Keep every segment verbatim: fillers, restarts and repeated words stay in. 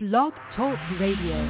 Blog Talk Radio.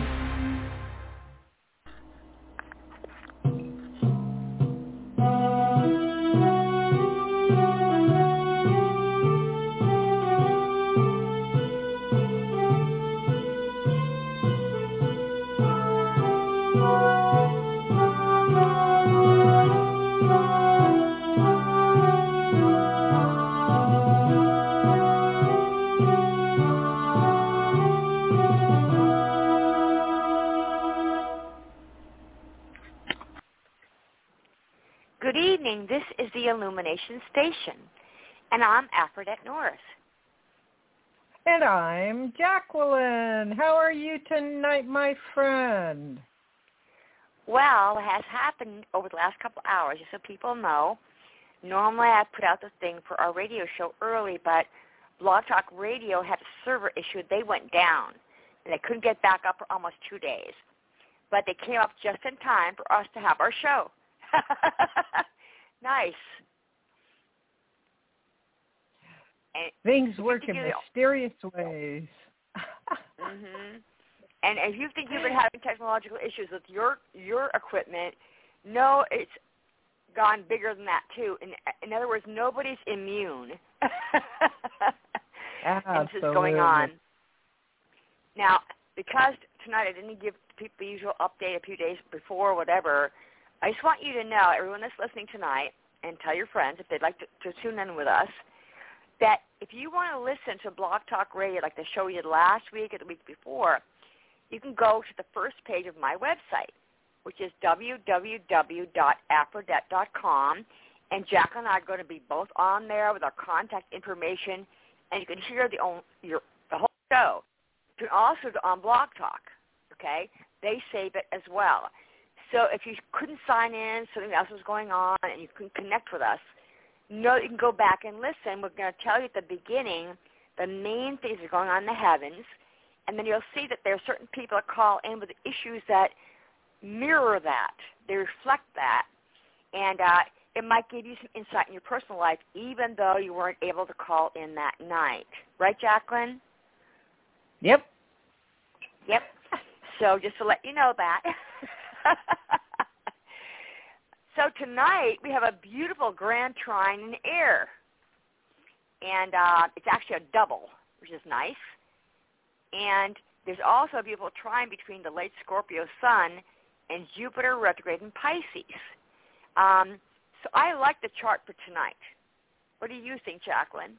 Good evening. This is the Illumination Station, and I'm Aphrodite Norris. And I'm Jacqueline. How are you tonight, my friend? Well, it has happened over the last couple hours, just so people know. Normally I put out the thing for our radio show early, but Blog Talk Radio had a server issue. They went down, and they couldn't get back up for almost two days. But they came up just in time for us to have our show. Nice. And Things work in mysterious ways. mm-hmm. And if you think you've been having technological issues with your your equipment, no, it's gone bigger than that too. In, in other words, nobody's immune. And this is going on. Now, because tonight I didn't give people the usual update a few days before, whatever, I just want you to know, everyone that's listening tonight, and tell your friends if they'd like to, to tune in with us, that if you want to listen to Blog Talk Radio like the show we did last week or the week before, you can go to the first page of my website, which is w w w dot aphrodite dot com, and Jack and I are going to be both on there with our contact information, and you can hear the, own, your, the whole show. You can also go on Blog Talk, okay? They save it as well. So if you couldn't sign in, something else was going on, and you couldn't connect with us, know that you can go back and listen. We're going to tell you at the beginning the main things that are going on in the heavens, and then you'll see that there are certain people that call in with issues that mirror that. They reflect that, and uh, it might give you some insight in your personal life, even though you weren't able to call in that night. Right, Jacqueline? Yep. Yep. So just to let you know that. So tonight we have a beautiful grand trine in the air, and uh, it's actually a double, which is nice. And there's also a beautiful trine between the late Scorpio sun and Jupiter retrograde in Pisces. Um, so I like the chart for tonight. What do you think, Jacqueline?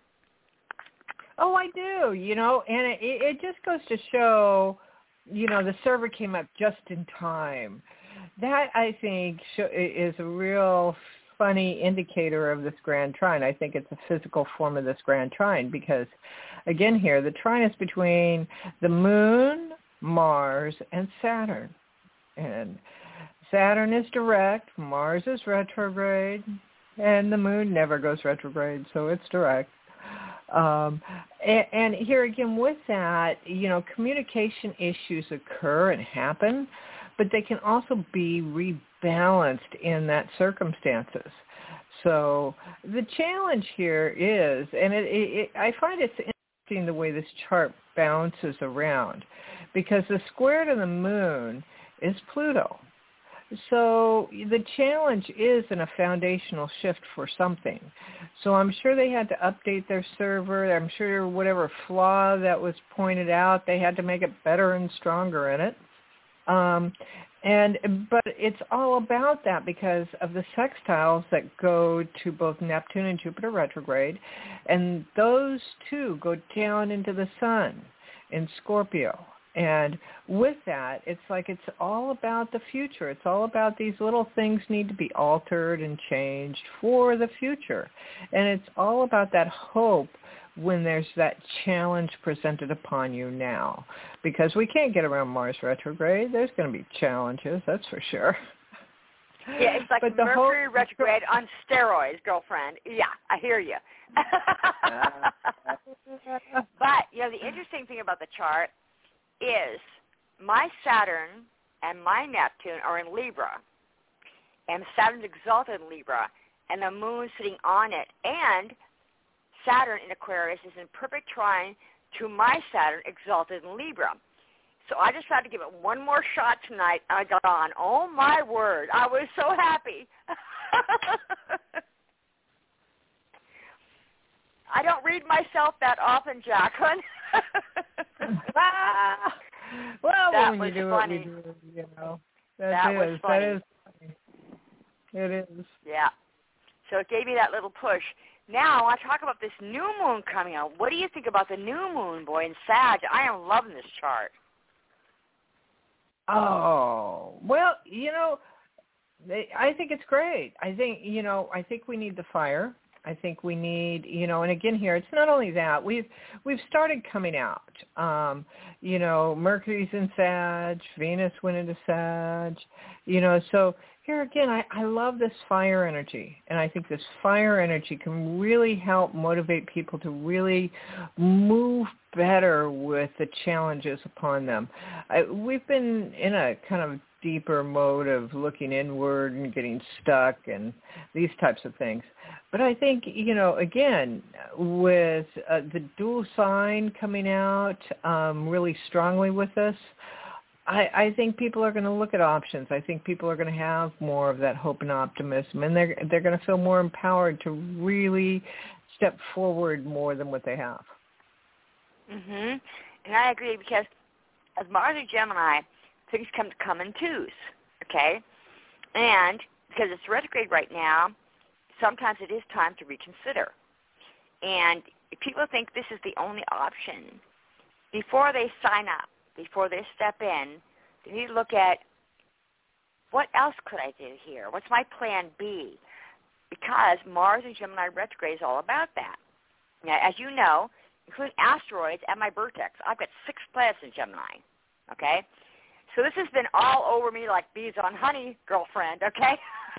Oh, I do. You know, and it, it just goes to show, you know, the server came up just in time. That, I think, is a real funny indicator of this grand trine. I think it's a physical form of this grand trine because, again here, the trine is between the moon, Mars, and Saturn. And Saturn is direct, Mars is retrograde, and the moon never goes retrograde, so it's direct. Um, and, and here again with that, you know, communication issues occur and happen, but they can also be rebalanced in that circumstances. So the challenge here is, and it, it, it, I find it's interesting the way this chart bounces around, because the square to the moon is Pluto. So the challenge is in a foundational shift for something. So I'm sure they had to update their server. I'm sure whatever flaw that was pointed out, they had to make it better and stronger in it. Um, and but it's all about that because of the sextiles that go to both Neptune and Jupiter retrograde, and those two go down into the sun in Scorpio. And with that, it's like it's all about the future. It's all about these little things need to be altered and changed for the future. And it's all about that hope when there's that challenge presented upon you now. Because we can't get around Mars retrograde. There's going to be challenges, that's for sure. Yeah, it's like but the Mercury hope- retrograde on steroids, girlfriend. Yeah, I hear you. But, you know, the interesting thing about the chart is my Saturn and my Neptune are in Libra, and Saturn's exalted in Libra, and the moon sitting on it, and Saturn in Aquarius is in perfect trine to my Saturn exalted in Libra. So I decided to give it one more shot tonight. I got on. Oh, my word. I was so happy. I don't read myself that often, Jacqueline. Well, that when was you do funny. it, you do it, you know. That, that is, was funny. That is funny. It is. Yeah. So it gave me that little push. Now I want to talk about this new moon coming out. What do you think about the new moon, boy, in Sag? I am loving this chart. Oh, well, you know, I think it's great. I think, you know, I think we need the fire. I think we need, you know, and again here, it's not only that. We've we've started coming out. Um, you know, Mercury's in Sag, Venus went into Sag, you know, so here again, I, I love this fire energy. And I think this fire energy can really help motivate people to really move better with the challenges upon them. I, we've been in a kind of deeper mode of looking inward and getting stuck and these types of things. But I think, you know, again, with uh, the dual sign coming out um, really strongly with us, I, I think people are going to look at options. I think people are going to have more of that hope and optimism, and they're they're going to feel more empowered to really step forward more than what they have. Mhm. And I agree, because as Mars and Gemini, things come to come in twos, okay? And because it's retrograde right now, sometimes it is time to reconsider. And if people think this is the only option, before they sign up, before they step in, they need to look at, what else could I do here? What's my plan B? Because Mars and Gemini retrograde is all about that. Now, as you know, including asteroids at my vertex, I've got six planets in Gemini, okay? So this has been all over me like bees on honey, girlfriend, okay?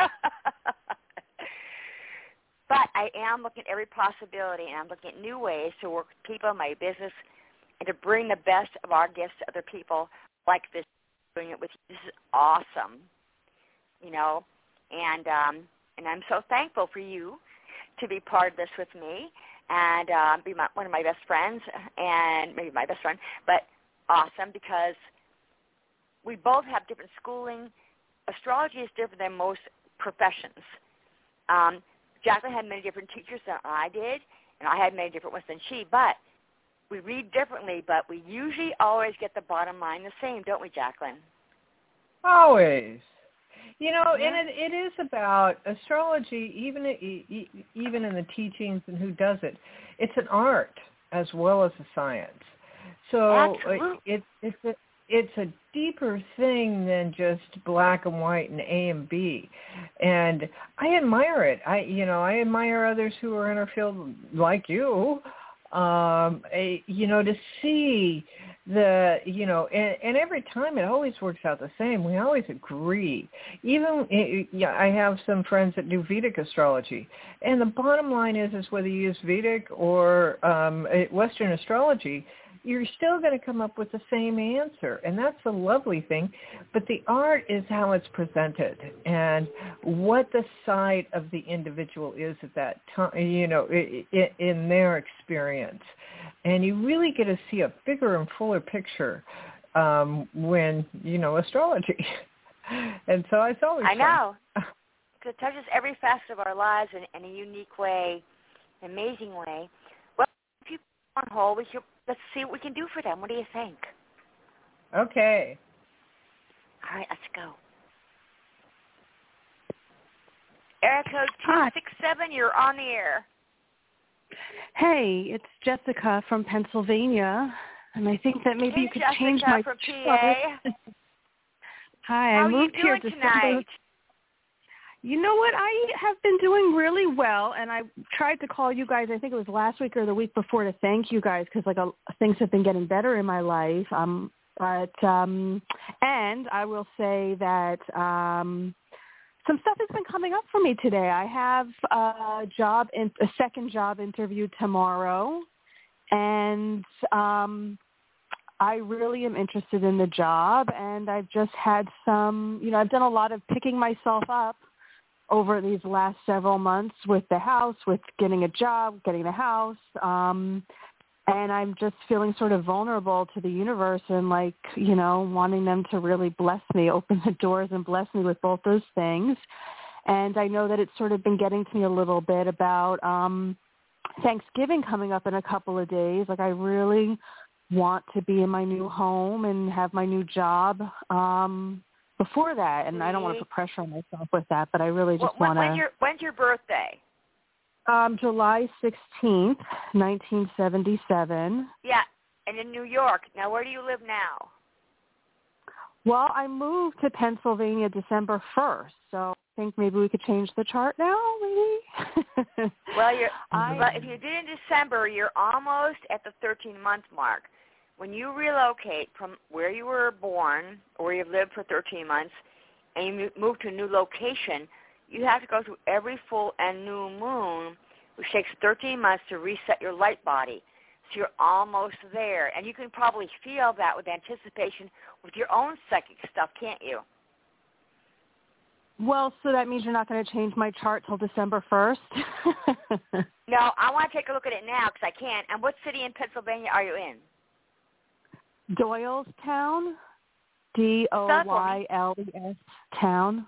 But I am looking at every possibility, and I'm looking at new ways to work with people in my business and to bring the best of our gifts to other people like this, doing it with you. This is awesome, you know, and um, and I'm so thankful for you to be part of this with me and uh, be my, one of my best friends, and maybe my best friend, but awesome, because we both have different schooling. Astrology is different than most professions. Um, Jacqueline had many different teachers than I did, and I had many different ones than she, but we read differently, but we usually always get the bottom line the same, don't we, Jacqueline? Always. You know, Yeah. and it, it is about astrology, even even in the teachings and who does it. It's an art as well as a science. So Absolutely. it, it's a it's a deeper thing than just black and white and A and B. And I admire it. I you know I admire others who are in our field like you. Um, a, you know, to see the, you know, and, and every time it always works out the same. We always agree. Even, it, yeah, I have some friends that do Vedic astrology, and the bottom line is, is whether you use Vedic or um, Western astrology, you're still going to come up with the same answer, and that's the lovely thing. But the art is how it's presented and what the side of the individual is at that time, you know, in their experience. And you really get to see a bigger and fuller picture um, when, you know, astrology. And so it's always I fun. know. It touches every facet of our lives in, in a unique way, amazing way. Well, if you put on hold, we should, let's see what we can do for them. What do you think? Okay. All right, let's go. Area code two six seven, you're on the air. Hey, it's Jessica from Pennsylvania, and I think that maybe hey, you could Jessica change my from P A. Hi, How I moved are you here doing December. tonight? You know what? I have been doing really well, and I tried to call you guys. I think it was last week or the week before to thank you guys because like a, things have been getting better in my life. Um, but um, and I will say that um, some stuff has been coming up for me today. I have a job, in, a second job interview tomorrow, and um, I really am interested in the job. And I've just had some, you know, I've done a lot of picking myself up over these last several months with the house, with getting a job, getting the house. Um, And I'm just feeling sort of vulnerable to the universe and like, you know, wanting them to really bless me, open the doors and bless me with both those things. And I know that it's sort of been getting to me a little bit about um, Thanksgiving coming up in a couple of days. Like I really want to be in my new home and have my new job um, before that. And I don't want to put pressure on myself with that, but I really just when, want to. When's your, when's your birthday? Um, July sixteenth, nineteen seventy-seven. Yeah, and in New York. Now, where do you live now? Well, I moved to Pennsylvania December first, so I think maybe we could change the chart now, maybe? well, you're, I, well, if you did in December, you're almost at the thirteen-month mark. When you relocate from where you were born or where you've lived for thirteen months and you move to a new location, you have to go through every full and new moon, which takes thirteen months to reset your light body. So you're almost there. And you can probably feel that with anticipation with your own psychic stuff, can't you? Well, so that means you're not going to change my chart till December first? No, I want to take a look at it now because I can. And what city in Pennsylvania are you in? Doylestown, D O Y L E S, town.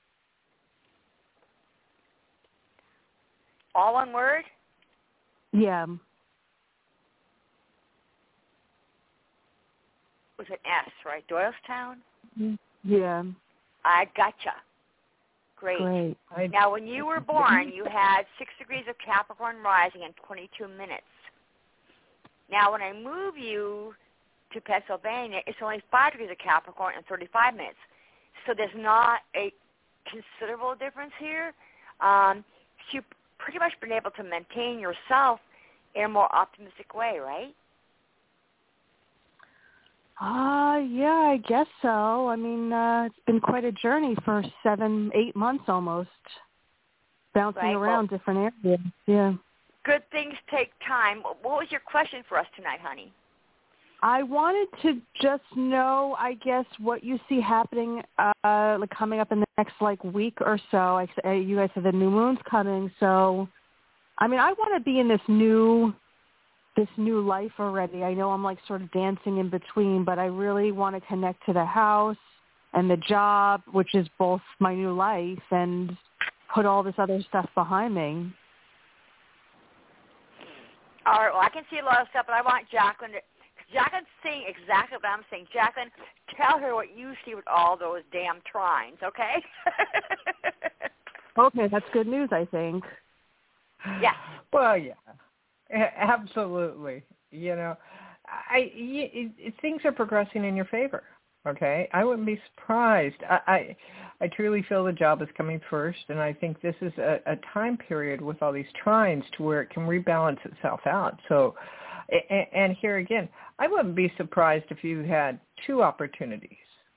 All one word? Yeah. With an S, right? Doylestown? Yeah. I gotcha. Great. Great. Now, when you were born, you had six degrees of Capricorn rising in twenty-two minutes. Now, when I move you to Pennsylvania, it's only five degrees of Capricorn in thirty-five minutes. So there's not a considerable difference here. Um, so you've pretty much been able to maintain yourself in a more optimistic way, right? Uh, yeah, I guess so. I mean, uh, it's been quite a journey for seven, eight months almost, bouncing right. around well, different areas. Yeah. Good things take time. What was your question for us tonight, honey? I wanted to just know, I guess, what you see happening, uh, like coming up in the next like week or so. I, uh, you guys have the new moon's coming, so I mean, I want to be in this new, this new life already. I know I'm like sort of dancing in between, but I really want to connect to the house and the job, which is both my new life, and put all this other stuff behind me. All right. Well, I can see a lot of stuff, but I want Jacqueline to. Jacqueline's saying exactly what I'm saying. Jacqueline, tell her what you see with all those damn trines, okay? Okay, that's good news, I think. Yeah. Well, yeah, absolutely. You know, I, y- y- things are progressing in your favor, okay? I wouldn't be surprised. I, I, I truly feel the job is coming first, and I think this is a, a time period with all these trines to where it can rebalance itself out. So, and, and here again, I wouldn't be surprised if you had two opportunities.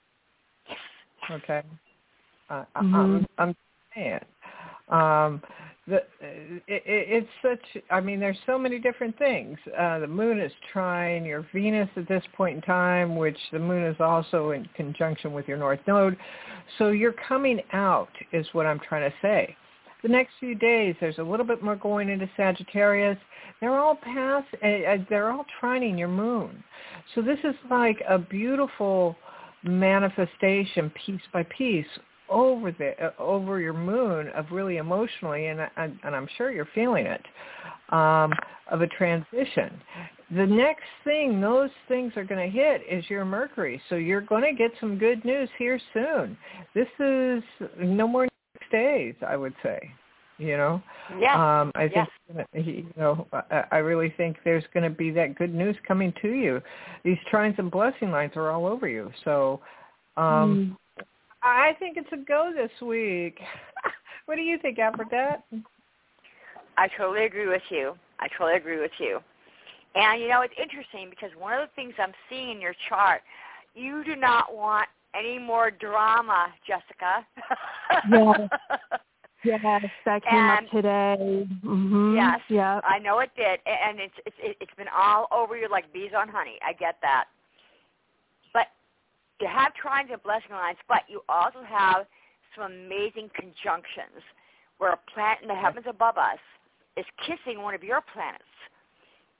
Okay, uh, Mm-hmm. I'm, I'm saying um, the it, it, it's such. I mean, there's so many different things. Uh, the moon is trine your Venus at this point in time, which the moon is also in conjunction with your North Node. So you're coming out, is what I'm trying to say. The next few days, there's a little bit more going into Sagittarius. They're all past, uh, they're all trining your moon. So this is like a beautiful manifestation, piece by piece, over the uh, over your moon of really emotionally, and, and, and I'm sure you're feeling it, um, of a transition. The next thing, those things are going to hit is your Mercury. So you're going to get some good news here soon. This is no more days, I would say, you know. Yeah. Um, I think, yes. you know, I, I really think there's going to be that good news coming to you. These trines and blessing lines are all over you. So um, mm. I think it's a go this week. What do you think, Aphrodite? I totally agree with you. I totally agree with you. And, you know, it's interesting because one of the things I'm seeing in your chart, you do not want any more drama, Jessica. Yes, yes, that came and, up today. Mm-hmm. Yes, yep. I know it did, and it's it's it's been all over you like bees on honey. I get that, but you have trines and blessing lines, but you also have some amazing conjunctions where a planet in the heavens above us is kissing one of your planets.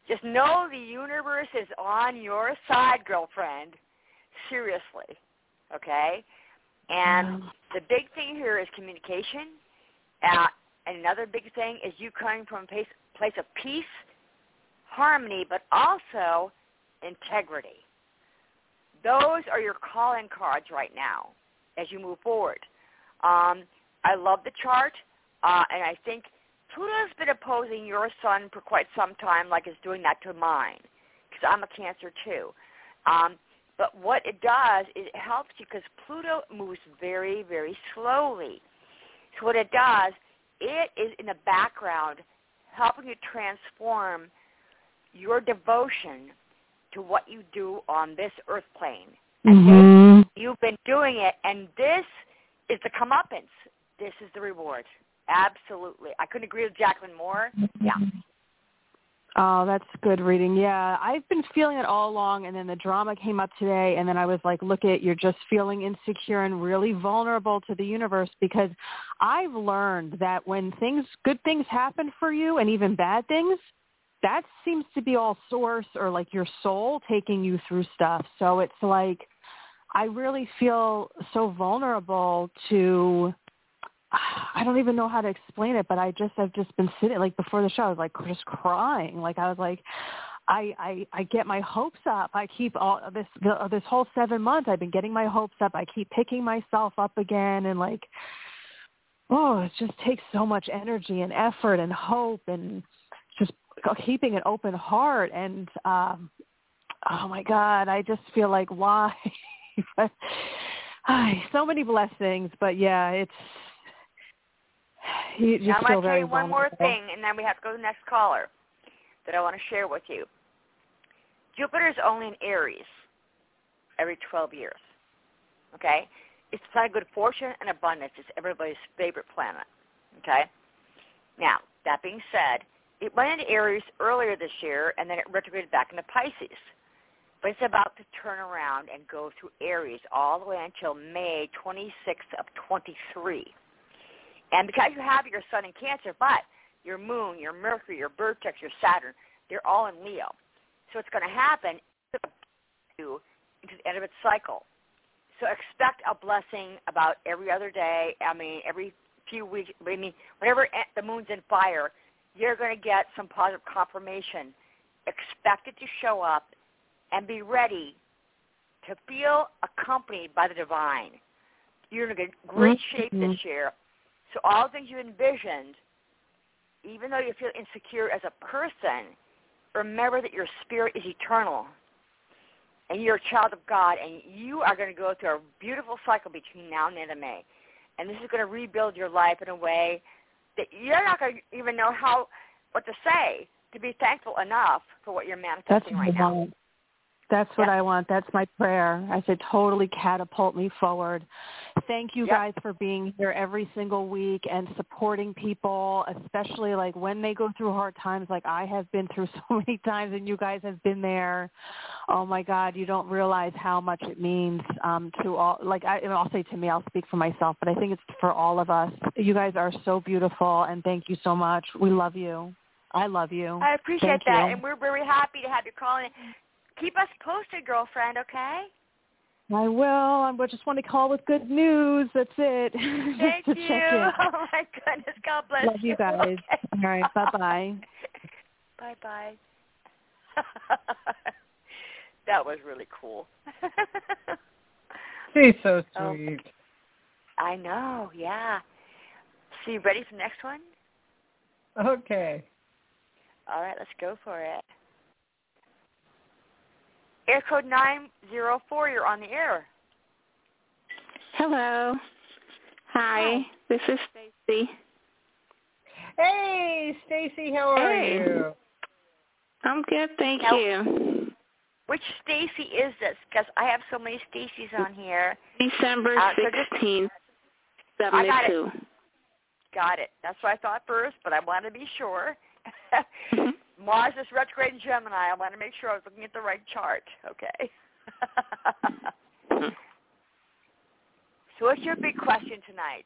Just know the universe is on your side, girlfriend. Seriously, okay? And Wow. the big thing here is communication. Uh, and another big thing is you coming from a place, place of peace, harmony, but also integrity. Those are your calling cards right now as you move forward. Um, I love the chart, uh, and I think Pluto's been opposing your sun for quite some time, like it's doing that to mine, because I'm a Cancer too. Um, but what it does is it helps you because Pluto moves very, very slowly. So what it does, it is in the background helping you transform your devotion to what you do on this earth plane. And Mm-hmm. they, you've been doing it, and this is the comeuppance. This is the reward. Absolutely. I couldn't agree with Jacqueline more. Yeah. Oh, that's good reading. Yeah, I've been feeling it all along, and then the drama came up today, and then I was like, look it, you're just feeling insecure and really vulnerable to the universe, because I've learned that when things, good things happen for you, and even bad things, that seems to be all source or like your soul taking you through stuff. So it's like I really feel so vulnerable to, I don't even know how to explain it, but I just, I've just been sitting, like before the show, I was like just crying. Like I was like, I, I, I get my hopes up. I keep all this, the, this whole seven months, I've been getting my hopes up. I keep picking myself up again. And like, oh, it just takes so much energy and effort and hope and just keeping an open heart. And, um, oh my God, I just feel like, why? So many blessings, but yeah, it's, you just now I'm feel going to tell very you one more vulnerable. thing, and then we have to go to the next caller that I want to share with you. Jupiter is only in Aries every twelve years, okay? It's the planet of good fortune and abundance. It's everybody's favorite planet, okay? Now, that being said, it went into Aries earlier this year, and then it retrograded back into Pisces. But it's about to turn around and go through Aries all the way until May twenty-sixth of twenty-three. And because you have your sun in Cancer, but your moon, your Mercury, your Vertex, your Saturn, they're all in Leo. So it's going to happen into the end of its cycle. So expect a blessing about every other day. I mean, every few weeks. I mean, whenever the moon's in fire, you're going to get some positive confirmation. Expect it to show up and be ready to feel accompanied by the divine. You're in a great shape Mm-hmm. this year. So all the things you envisioned, even though you feel insecure as a person, remember that your spirit is eternal, and you're a child of God, and you are going to go through a beautiful cycle between now and the end of May. And this is going to rebuild your life in a way that you're not going to even know how what to say to be thankful enough for what you're manifesting That's right now. That's what Yep. I want. That's my prayer. I said, totally catapult me forward. Thank you Yep. guys for being here every single week and supporting people, especially like when they go through hard times like I have been through so many times, and you guys have been there. Oh, my God, you don't realize how much it means um, to all. Like I, I'll say to me, I'll speak for myself, but I think it's for all of us. You guys are so beautiful, and thank you so much. We love you. I love you. I appreciate Thank that, you. and we're very happy to have you calling. Keep us posted, girlfriend, okay? I will. I just want to call with good news. That's it. Thank just to you. check in. Oh, my goodness. God bless Love you guys. Okay. All right. Bye-bye. Bye-bye. That was really cool. She's so Oh, sweet. I know, yeah. So you ready for the next one? Okay. All right, let's go for it. Air code nine zero four, you're on the air. Hello. Hi, Hi. this is Stacy. Hey, Stacy, how are Hey. you? I'm good, thank Now- you. Which Stacy is this? Because I have so many Stacys on here. December Uh, so just- sixteenth, I got it. seventy-two. Got it. That's what I thought first, but I wanted to be sure. Mhm. Mars is retrograde in Gemini. I want to make sure I was looking at the right chart. Okay. Mhm. So what's your big question tonight?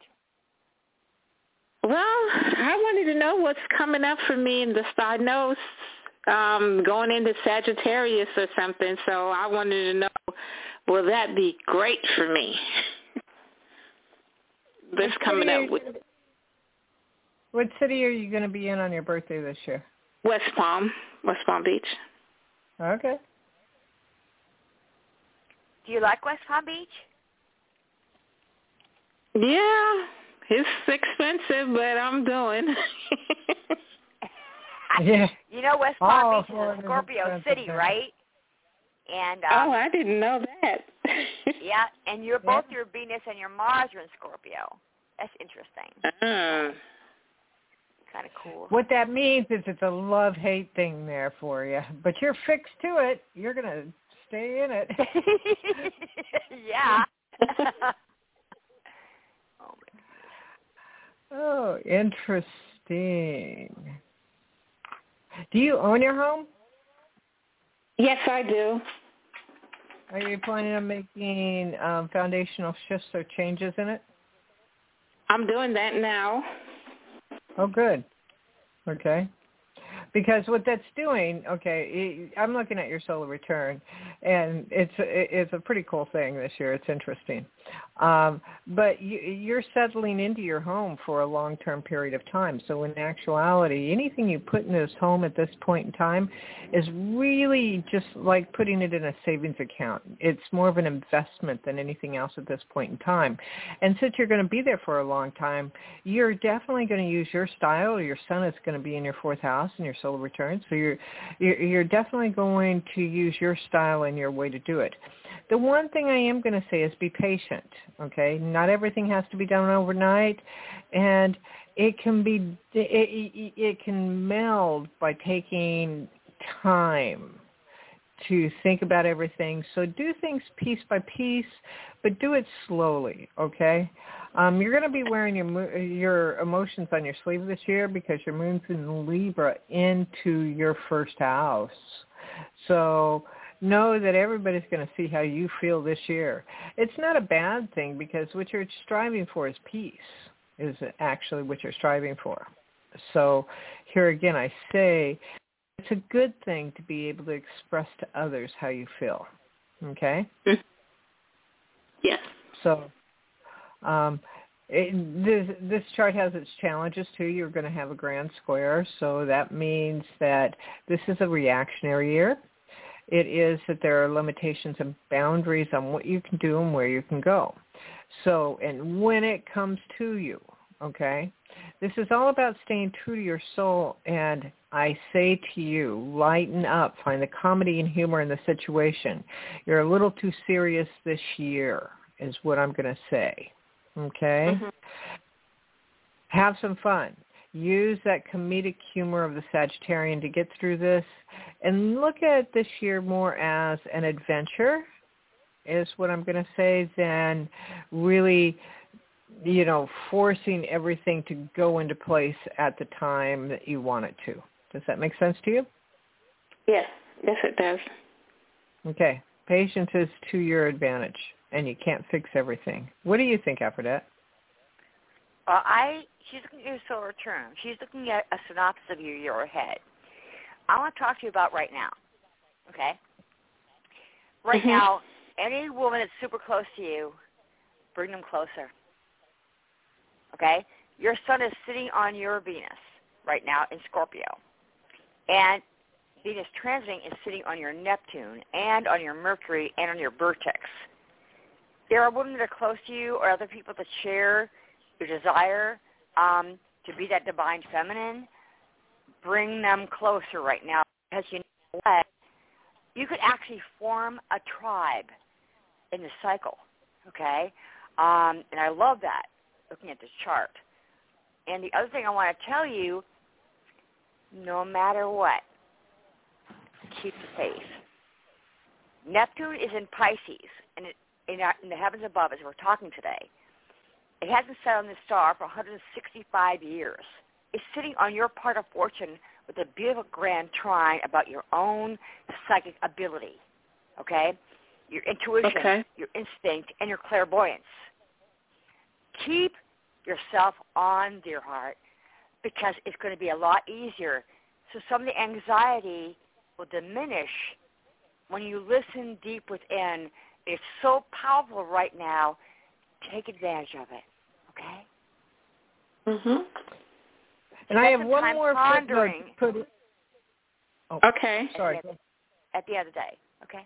Well, I wanted to know what's coming up for me in the star. I know um, going into Sagittarius or something, so I wanted to know, will that be great for me? This coming up with what city are you going to be in on your birthday this year? West Palm, West Palm Beach. Okay. Do you like West Palm Beach? Yeah, it's expensive, but I'm doing. Yeah. You know West Palm Oh, Beach is a Scorpio city, right? And um, oh, I didn't know that. yeah, and you're both your Venus and your Mars are in Scorpio. That's interesting. Uh, kind of cool. What that means is it's a love-hate thing there for you, but you're fixed to it. You're going to stay in it. Yeah. Oh, my oh, interesting. Do you own your home? yes, I do. Are you planning on making um, foundational shifts or changes in it? I'm doing that now. Oh, good. Okay. Because what that's doing, okay, I'm looking at your solar return, and it's it's a pretty cool thing this year. It's interesting. Um, but you, you're settling into your home for a long-term period of time. So in actuality, anything you put in this home at this point in time is really just like putting it in a savings account. It's more of an investment than anything else at this point in time. And since you're going to be there for a long time, you're definitely going to use your style. Your sun is going to be in your fourth house and your solar return. So you're, you're you're definitely going to use your style and your way to do it. The one thing I am going to say is be patient, okay? Not everything has to be done overnight, and it can be it, it, it can meld by taking time to think about everything. So do things piece by piece, but do it slowly, okay? Um, you're going to be wearing your your emotions on your sleeve this year because your moon's in Libra into your first house. So know that everybody's going to see how you feel this year. It's not a bad thing because what you're striving for is peace, is actually what you're striving for. So here again, I say it's a good thing to be able to express to others how you feel. Okay? Yes. So um, it, this, this chart has its challenges too. You're going to have a grand square, so that means that this is a reactionary year. It is that there are limitations and boundaries on what you can do and where you can go. So, and when it comes to you, okay, this is all about staying true to your soul. And I say to you, lighten up, find the comedy and humor in the situation. You're a little too serious this year is what I'm going to say, okay? Mm-hmm. Have some fun. Use that comedic humor of the Sagittarian to get through this, and look at this year more as an adventure is what I'm going to say than really, you know, forcing everything to go into place at the time that you want it to. Does that make sense to you? Yes. Yes, it does. Okay. Patience is to your advantage, and you can't fix everything. What do you think, Aphrodite? Uh, I she's looking at your solar return. She's looking at a synopsis of your year ahead. I want to talk to you about right now. Okay? Right mm-hmm. now, any woman that's super close to you, bring them closer. Okay? Your sun is sitting on your Venus right now in Scorpio. And Venus transiting is sitting on your Neptune and on your Mercury and on your vertex. There are women that are close to you or other people that share your desire um, to be that divine feminine. Bring them closer right now because you know what? You could actually form a tribe in the cycle, okay? Um, and I love that, looking at this chart. And the other thing I want to tell you, no matter what, keep the faith. Neptune is in Pisces, and it, in, our, in the heavens above, as we're talking today. It hasn't set on the star for one hundred sixty-five years. It's sitting on your part of fortune with a beautiful grand trine about your own psychic ability, okay? Your intuition, okay. Your instinct, and your clairvoyance. Keep yourself on, dear heart, because it's going to be a lot easier So some of the anxiety will diminish when you listen deep within. It's so powerful right now. Take advantage of it, okay? Mhm. And I have one more footnote to put in. Oh, okay. Sorry. At the, at the end of the day, okay?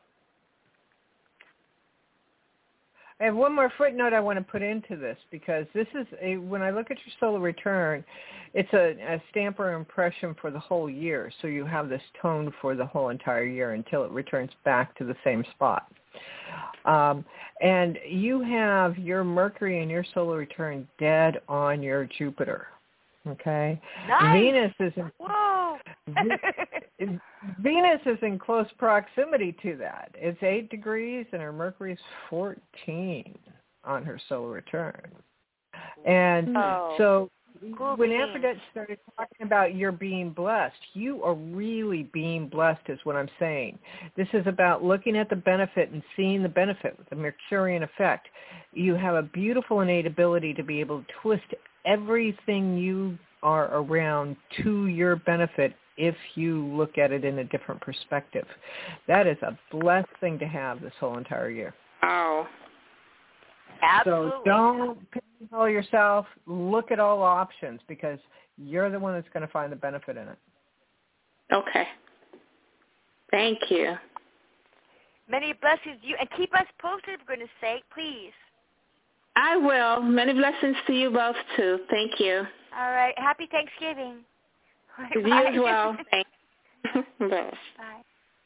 I have one more footnote I want to put into this because this is a, when I look at your solar return, it's a, a stamp or impression for the whole year. So you have this tone for the whole entire year until it returns back to the same spot. Um, and you have your Mercury and your solar return dead on your Jupiter. Okay. Nice. Venus is in, Whoa. Venus is in close proximity to that. It's eight degrees, and her Mercury is fourteen on her solar return. And oh. so cool when beans. Aphrodite started talking about you're being blessed, you are really being blessed is what I'm saying. This is about looking at the benefit and seeing the benefit with the Mercurian effect. You have a beautiful innate ability to be able to twist everything you are around to your benefit if you look at it in a different perspective. That is a blessed thing to have this whole entire year. Oh. Absolutely. So don't pigeonhole yourself. Look at all options because you're the one that's going to find the benefit in it. Okay. Thank you. Many blessings to you. And keep us posted, for goodness sake, please. I will. Many blessings to you both, too. Thank you. All right. Happy Thanksgiving. To you as well. Thanks. Bye. Bye.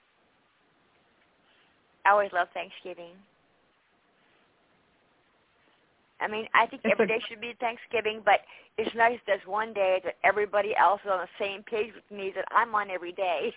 I always love Thanksgiving. I mean, I think It's every a, day should be Thanksgiving, but it's nice there's one day that everybody else is on the same page with me that I'm on every day.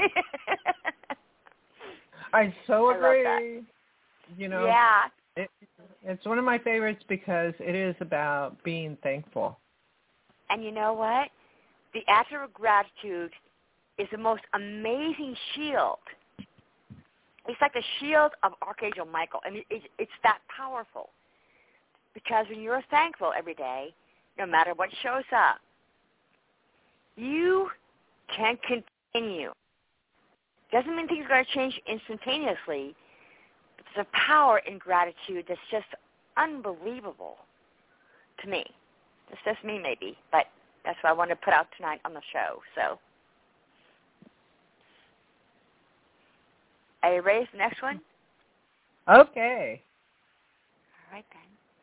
I so I love that. agree. You know, yeah. it, it's one of my favorites because it is about being thankful. And you know what? The attitude of gratitude is the most amazing shield. It's like the shield of Archangel Michael. I mean, it's, it's that powerful. Because when you're thankful every day, no matter what shows up, you can continue. Doesn't mean things are going to change instantaneously, but there's a power in gratitude that's just unbelievable to me. It's just me maybe, but that's what I wanted to put out tonight on the show. So, are you ready for the next one? Okay. All right, then.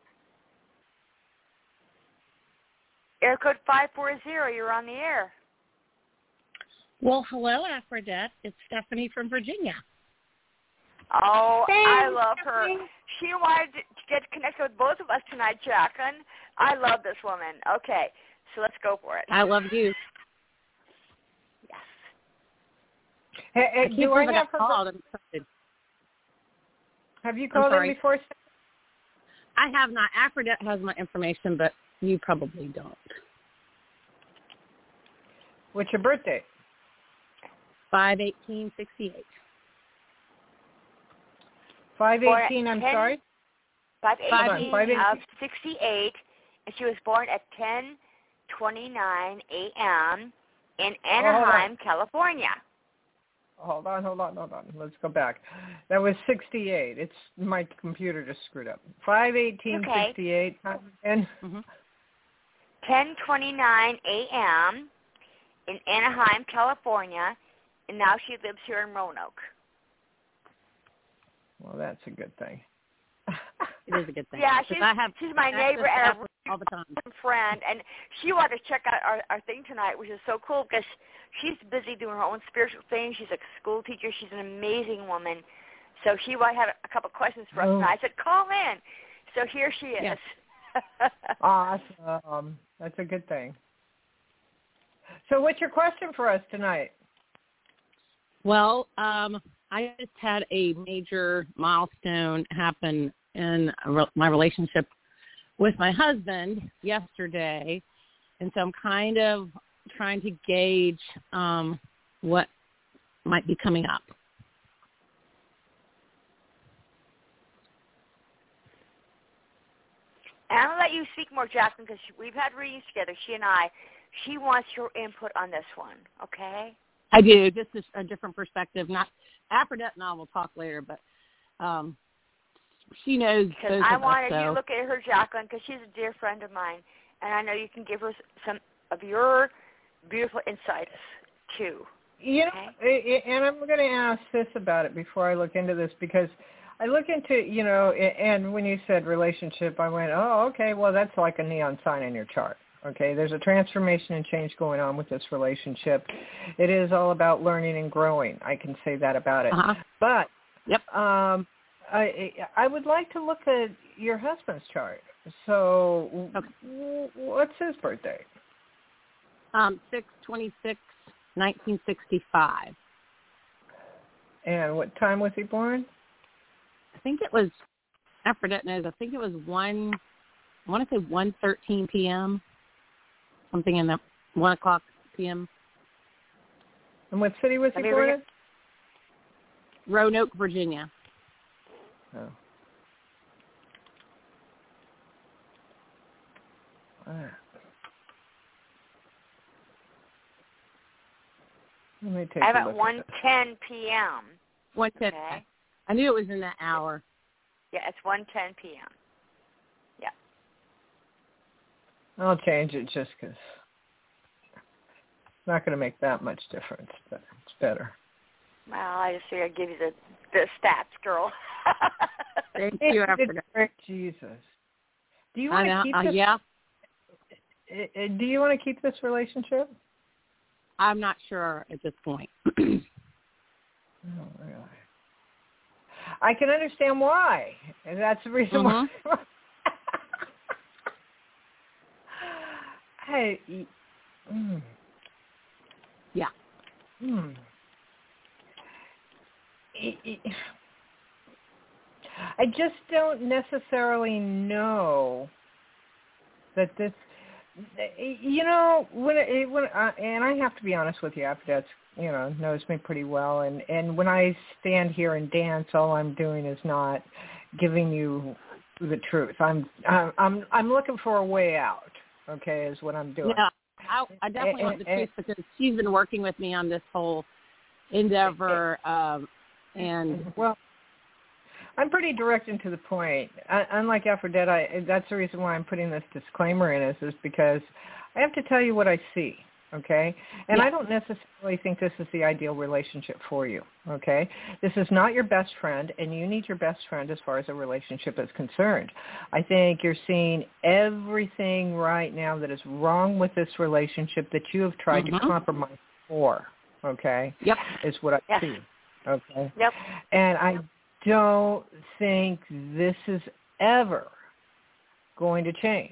Air code five four zero, you're on the air. Well, hello, Aphrodite. It's Stephanie from Virginia. Oh, Thanks, I love her. Stephanie. She wanted to get connected with both of us tonight, Jacqueline. I love this woman. Okay, so let's go for it. I love you. Yes. Hey, hey, I can't do I believe I have got her? called. I'm excited. Have you called sorry. in before? I have not. Aphrodite has my information, but you probably don't. What's your birthday? five eighteen sixty-eight. five eighteen, I'm ten, sorry? five eighteen on, of sixty-eight, and she was born at ten twenty-nine a.m. in Anaheim, oh, California. Hold on, hold on, hold on. Let's go back. That was sixty-eight. It's my computer just screwed up. five eighteen sixty-eight. Okay. And Mm-hmm. ten twenty-nine a.m. in Anaheim, California, and now she lives here in Roanoke. well, that's a good thing. It is a good thing. Yeah, she's, I have she's my access neighbor to and Aphrodite all the time. a friend, and she wanted to check out our, our thing tonight, which is so cool because she's busy doing her own spiritual thing. She's a school teacher. She's an amazing woman. So she had a couple questions for us, Oh. and I said, call in. So here she is. Yes. Awesome. That's a good thing. So what's your question for us tonight? Well, um, I just had a major milestone happen in my relationship with my husband yesterday, and so I'm kind of trying to gauge um, what might be coming up. And I'm going to let you speak more, Jacqueline, because we've had readings together, she and I. She wants your input on this one, okay? I do. This is a different perspective. Not Aphrodite and I will talk later, but um, she knows. Because I wanted you to look at her, Jacqueline, because she's a dear friend of mine, and I know you can give her some of your beautiful insights too. You know, okay? and I'm going to ask this about it before I look into this, because I look into, you know, and when you said relationship, I went, oh, okay, well, that's like a neon sign in your chart. Okay, there's a transformation and change going on with this relationship. It is all about learning and growing. I can say that about it. Uh-huh. But yep. um, I I would like to look at your husband's chart. So okay. What's his birthday? Um, six twenty-six, nineteen sixty-five. And what time was he born? I think it was, Aphrodite knows, I think it was one, I want to say one thirteen p.m., something in the one o'clock p.m. And what city was he born in? Roanoke, Virginia. Oh. Ah. Let me take I have a at look one ten p.m. one ten. Okay. I knew it was in that hour. Yeah, it's one ten p.m. Yeah. I'll change it just because it's not going to make that much difference, but it's better. Well, I just figured I'd give you the, the stats, girl. Thank you, Aphrodite. Jesus. Do you want to keep uh, this? Yeah. Do you want to keep this relationship? I'm not sure at this point. Oh, really? I can understand why. And that's the reason mm-hmm. why. Hey. Mm. Yeah. Hmm. I just don't necessarily know that this, you know, when it, when I, and I have to be honest with you, Aphrodite, you know, knows me pretty well, and and when I stand here and dance, all I'm doing is not giving you the truth. I'm I'm I'm, I'm looking for a way out. Okay, is what I'm doing. Yeah, I, I definitely and, want the and, truth because she's been working with me on this whole endeavor, um, and well, I'm pretty direct and to the point. I, unlike Aphrodite, I, that's the reason why I'm putting this disclaimer in, is, is because I have to tell you what I see, okay? And yeah. I don't necessarily think this is the ideal relationship for you, okay? This is not your best friend, and you need your best friend as far as a relationship is concerned. I think you're seeing everything right now that is wrong with this relationship that you have tried mm-hmm. to compromise for, okay? Yep. Is what I yes. see, okay? Yep. And I don't think this is ever going to change,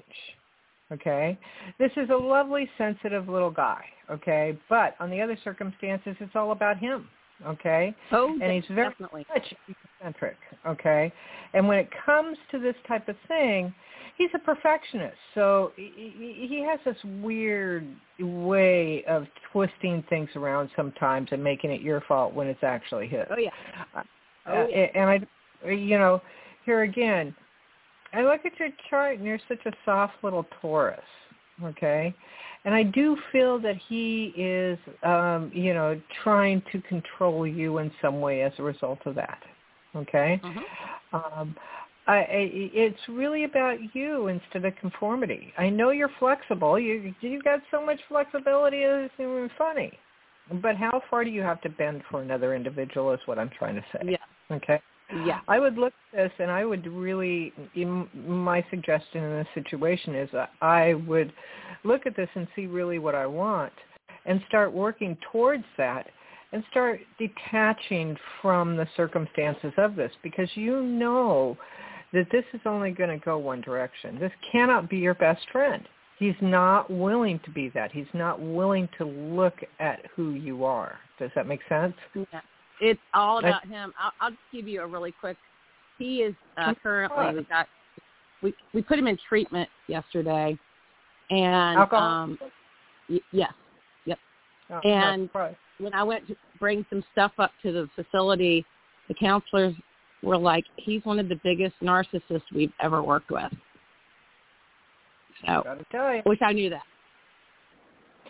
okay? This is a lovely, sensitive little guy, okay? But on the other circumstances, it's all about him, okay? Oh, and he's very definitely. much eccentric, okay? And when it comes to this type of thing, he's a perfectionist. So he, he has this weird way of twisting things around sometimes and making it your fault when it's actually his. Oh, yeah. Uh, and I, you know, here again, I look at your chart and you're such a soft little Taurus, okay? And I do feel that he is, um, you know, trying to control you in some way as a result of that, okay? Uh-huh. Um, I, I, it's really about you instead of conformity. I know you're flexible. You, you've got so much flexibility, it's even funny. But how far do you have to bend for another individual is what I'm trying to say. Yeah. Okay? Yeah. I would look at this and I would really, my suggestion in this situation is I would look at this and see really what I want and start working towards that and start detaching from the circumstances of this, because you know that this is only going to go one direction. This cannot be your best friend. He's not willing to be that. He's not willing to look at who you are. Does that make sense? Yeah. It's all about him. I'll, I'll just give you a really quick. He is uh, currently, we got, we, we put him in treatment yesterday. And, alcohol? um, y- yes, yep. Oh, and no, when I went to bring some stuff up to the facility, the counselors were like, he's one of the biggest narcissists we've ever worked with. So, gotta tell you. which I knew that.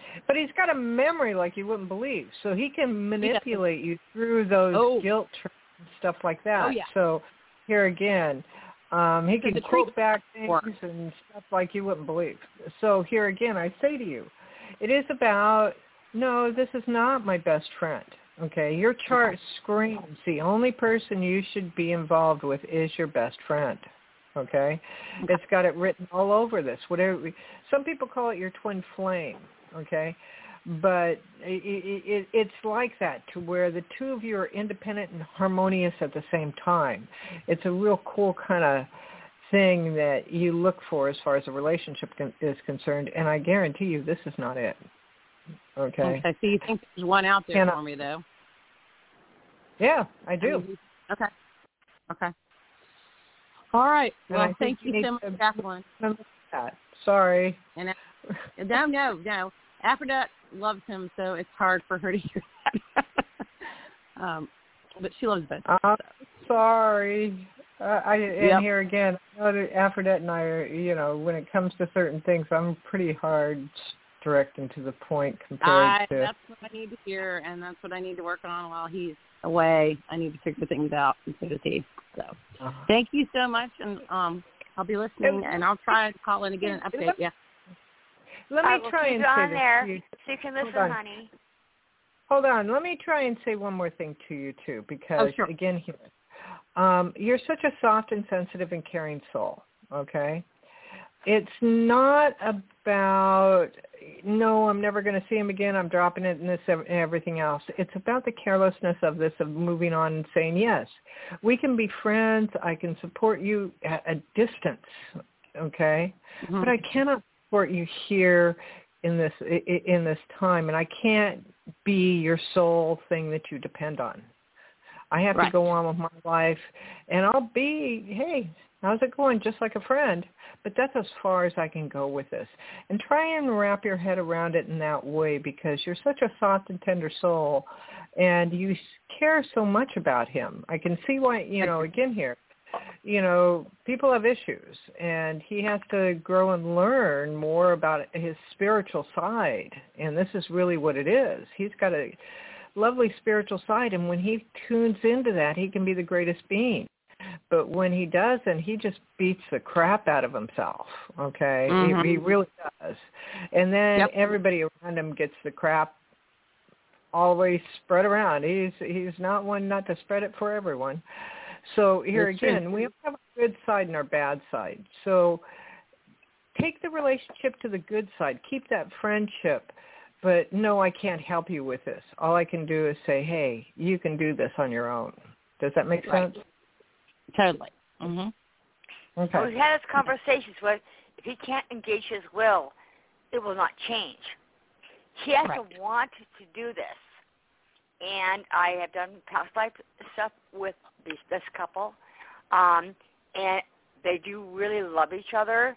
But he's got a memory like you wouldn't believe. So he can manipulate you through those oh. guilt trips and stuff like that. Oh, yeah. So here again, um, he can the quote back things work. and stuff like you wouldn't believe. So here again, I say to you, it is about, no, this is not my best friend. Okay, your chart screams the only person you should be involved with is your best friend. Okay, it's got it written all over this. Whatever, some people call it your twin flame. Okay, but it, it, it's like that to where the two of you are independent and harmonious at the same time. It's a real cool kind of thing that you look for as far as a relationship con- is concerned, and I guarantee you this is not it. Okay. Okay. So you think there's one out there Can I, for me, though? Yeah, I do. I mean, okay. Okay. All right. Well, I thank you you so much, Jacqueline. That. Sorry. And no, no, no. Aphrodite loves him, so it's hard for her to hear that. um, but she loves both. I'm sorry. Uh, I and yep. here again, I know that Aphrodite and I are, you know, when it comes to certain things, I'm pretty hard, direct and to the point compared I, to. That's what I need to hear, and that's what I need to work on while he's away. I need to figure things out, and so does he. So, uh-huh. Thank you so much, and um, I'll be listening, and I'll try to call in and get an update. Yeah. Let me I will try keep and you say on this there to you. so you can listen, Hold on. honey. Hold on. Let me try and say one more thing to you too, because oh, sure. again, here, um, you're such a soft and sensitive and caring soul. Okay. It's not about, no, I'm never going to see him again. I'm dropping it and this and everything else. It's about the carelessness of this, of moving on and saying, yes, we can be friends. I can support you at a distance. Okay. Mm-hmm. But I cannot support you here in this, in this time. And I can't be your sole thing that you depend on. I have right. to go on with my life, and I'll be, hey, how's it going? Just like a friend. But that's as far as I can go with this. And try and wrap your head around it in that way, because you're such a soft and tender soul, and you care so much about him. I can see why, you know, again here, you know, people have issues, and he has to grow and learn more about his spiritual side. And this is really what it is. He's got a lovely spiritual side, and when he tunes into that, he can be the greatest being. But when he doesn't, he just beats the crap out of himself, okay? Mm-hmm. He, he really does. And then yep. everybody around him gets the crap always spread around. He's he's not one not to spread it for everyone. So here That's again, true. We have a good side and our bad side. So take the relationship to the good side. Keep that friendship. But no, I can't help you with this. All I can do is say, hey, you can do this on your own. Does that make right. sense? Totally. Mm-hmm. Okay. Well, we've had these conversations where if he can't engage his will, it will not change. He has right. to want to do this. And I have done past life stuff with these, this couple, um, and they do really love each other.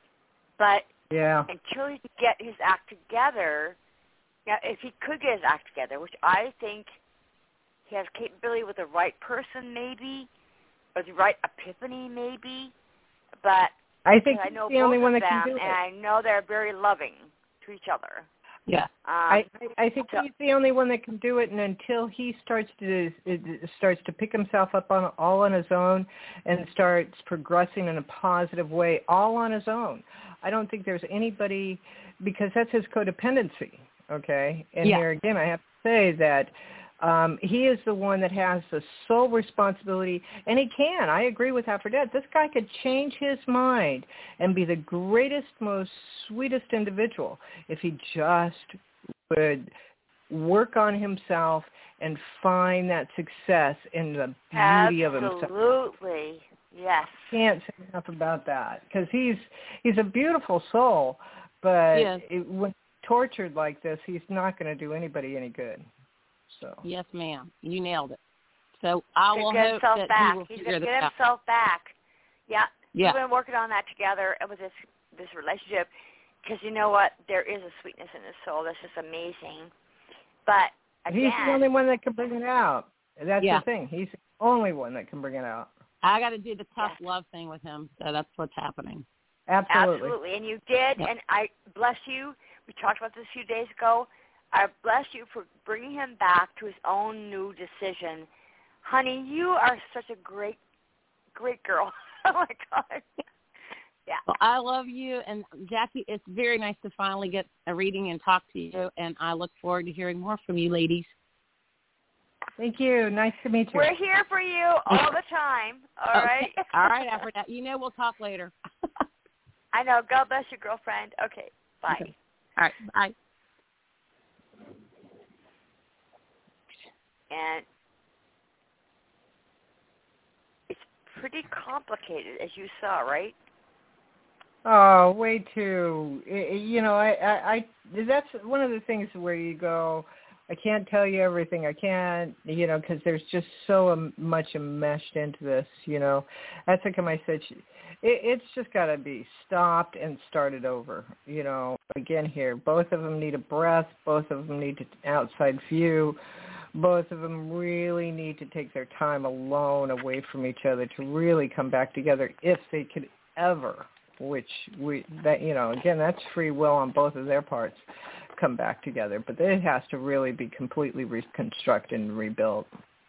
But yeah. until he can get his act together, now if he could get his act together, which I think he has capability with the right person maybe, or the right epiphany maybe, but I think I know he's the both only one of that them, can do it. and I know they're very loving to each other. Yeah, um, I, I think so, he's the only one that can do it, and until he starts to starts to pick himself up on all on his own and starts progressing in a positive way, all on his own, I don't think there's anybody, because that's his codependency. Okay, and yeah. here again, I have to say that. Um, he is the one that has the sole responsibility, and he can. I agree with Aphrodite. This guy could change his mind and be the greatest, most sweetest individual if he just would work on himself and find that success in the beauty Absolutely. of himself. Absolutely, yes. Can't say enough about that, because he's he's a beautiful soul, but yes. it, when tortured like this, he's not going to do anybody any good. So. Yes, ma'am. You nailed it. So I will get hope himself that back. he will He's figure going to this get out. himself back. Yeah. Yeah. We've been working on that together with this this relationship, because you know what? There is a sweetness in his soul that's just amazing. But again, he's the only one that can bring it out. That's yeah. the thing. He's the only one that can bring it out. I got to do the tough yes. love thing with him, so that's what's happening. Absolutely. Absolutely. And you did, and I bless you. We talked about this a few days ago. I bless you for bringing him back to his own new decision. Honey, you are such a great, great girl. Oh, my God. Yeah. Well, I love you. And, Jackie, it's very nice to finally get a reading and talk to you, and I look forward to hearing more from you ladies. Thank you. Nice to meet you. We're here for you all the time. All okay. right? All right, Aphrodite. You know we'll talk later. I know. God bless you, girlfriend. Okay. Bye. Okay. All right. Bye. And it's pretty complicated, as you saw, right? Oh, way too. You know, I, I, I, that's one of the things where you go, I can't tell you everything. I can't, you know, because there's just so much enmeshed into this, you know. That's like I said, it, it's just got to be stopped and started over, you know. Again here, both of them need a breath. Both of them need an outside view. Both of them really need to take their time alone away from each other to really come back together if they could ever, which we, that, you know, again, that's free will on both of their parts, come back together. But it has to really be completely reconstructed and rebuilt.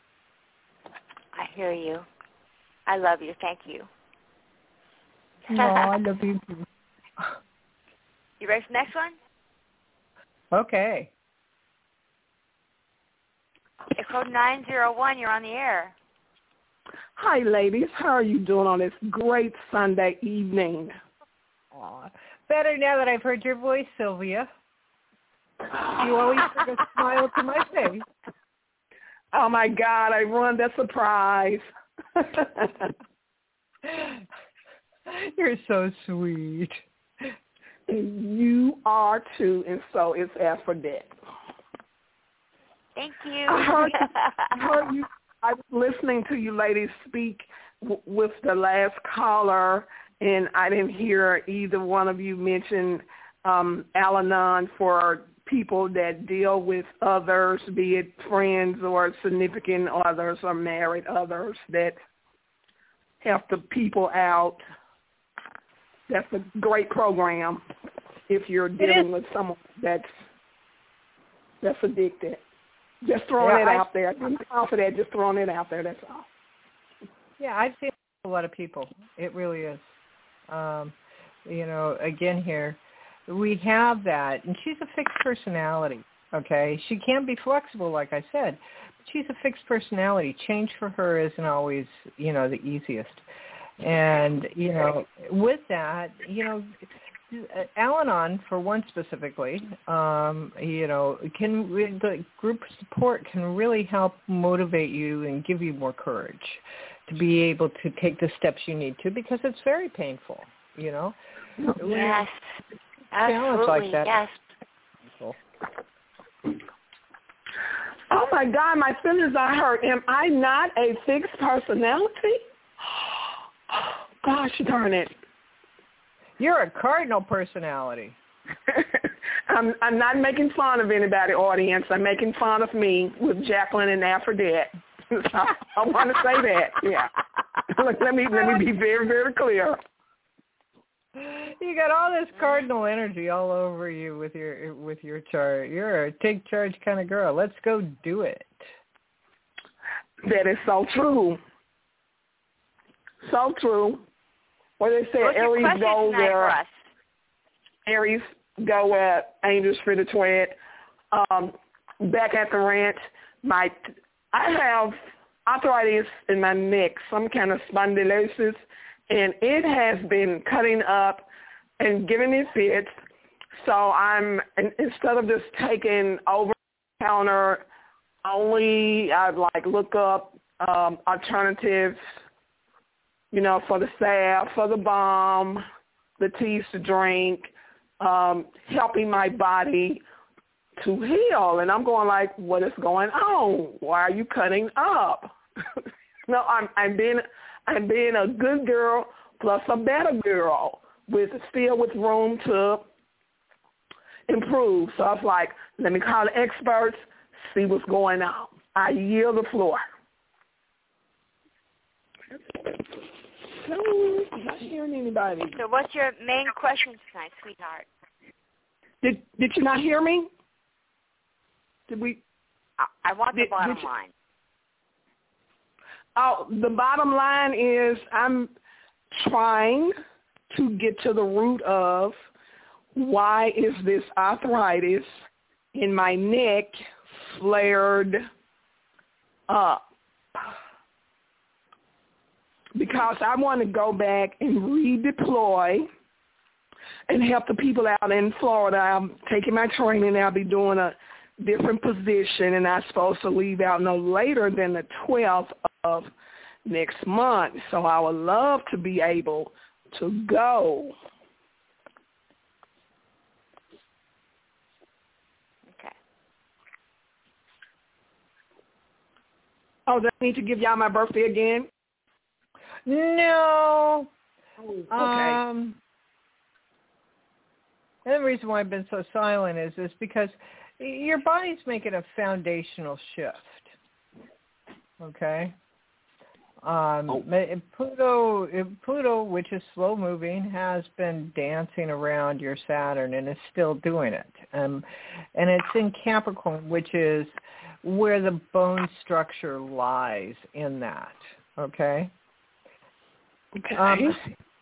I hear you. I love you. Thank you. No, I love you too. You ready for the next one? Okay. It's code nine zero one. You're on the air. Hi, ladies. How are you doing on this great Sunday evening? Aw, better now that I've heard your voice, Sylvia. You always bring a smile to my face. Oh, my God. I ruined that surprise. You're so sweet. And you are, too, and so is Aphrodite. Thank you. I heard, I heard you. I was listening to you ladies speak w- with the last caller, and I didn't hear either one of you mention um, Al-Anon for people that deal with others, be it friends or significant others or married others that help the people out. That's a great program if you're dealing with someone that's that's addicted. Just throwing yeah, it I, out there. I'm off of that, just throwing it out there, that's all. Yeah, I've seen a lot of people. It really is. Um, you know, again here, we have that, and she's a fixed personality, okay? She can be flexible, like I said, but she's a fixed personality. Change for her isn't always, you know, the easiest. And, you know, with that, you know, Al-Anon, for one specifically, um, you know, can the group support can really help motivate you and give you more courage to be able to take the steps you need to, because it's very painful, you know. Yes, Challenge like absolutely, that. yes. Oh, my God, my feelings are hurt. Am I not a fixed personality? Gosh darn it. You're a cardinal personality. I'm, I'm not making fun of anybody, audience. I'm making fun of me with Jacqueline and Aphrodite. So I want to say that. Yeah. Look, let me let me be very very clear. You got all this cardinal energy all over you with your with your chart. You're a take charge kind of girl. Let's go do it. That is so true. So true. What they say, What's your Aries question go tonight for where us? Aries go where angels fear to tread. Um, back at the ranch, my I have arthritis in my neck, some kind of spondylosis, and it has been cutting up and giving me fits. So I'm instead of just taking over the counter, only I'd like look up um, alternatives. You know, for the salve, for the balm, the teas to drink, um, helping my body to heal. And I'm going like, what is going on? Why are you cutting up? No, I'm I'm being I'm being a good girl plus a better girl with still with room to improve. So I was like, let me call the experts, see what's going on. I yield the floor. So I'm not hearing anybody. So what's your main question tonight, sweetheart? Did Did you not hear me? Did we? I, I want the did, bottom did you, line. Oh, the bottom line is I'm trying to get to the root of why is this arthritis in my neck flared up. Because I want to go back and redeploy and help the people out in Florida. I'm taking my training. I'll be doing a different position, and I'm supposed to leave out no later than the twelfth of next month. So I would love to be able to go. Okay. Oh, do I need to give y'all my birthday again? No. Oh, okay. Um, and the reason why I've been so silent is is because your body's making a foundational shift. Okay. Um, oh. Pluto, Pluto, which is slow moving, has been dancing around your Saturn and is still doing it. Um, and it's in Capricorn, which is where the bone structure lies in that. Okay. Okay. Um,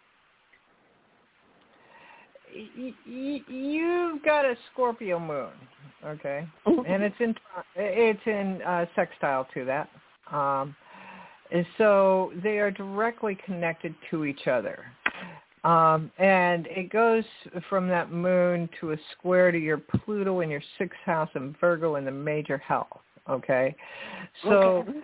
y- y- you've got a Scorpio moon, okay, and it's in it's in uh, sextile to that, um, and so they are directly connected to each other, um, and it goes from that moon to a square to your Pluto in your sixth house and Virgo in the major health, okay, so. Okay.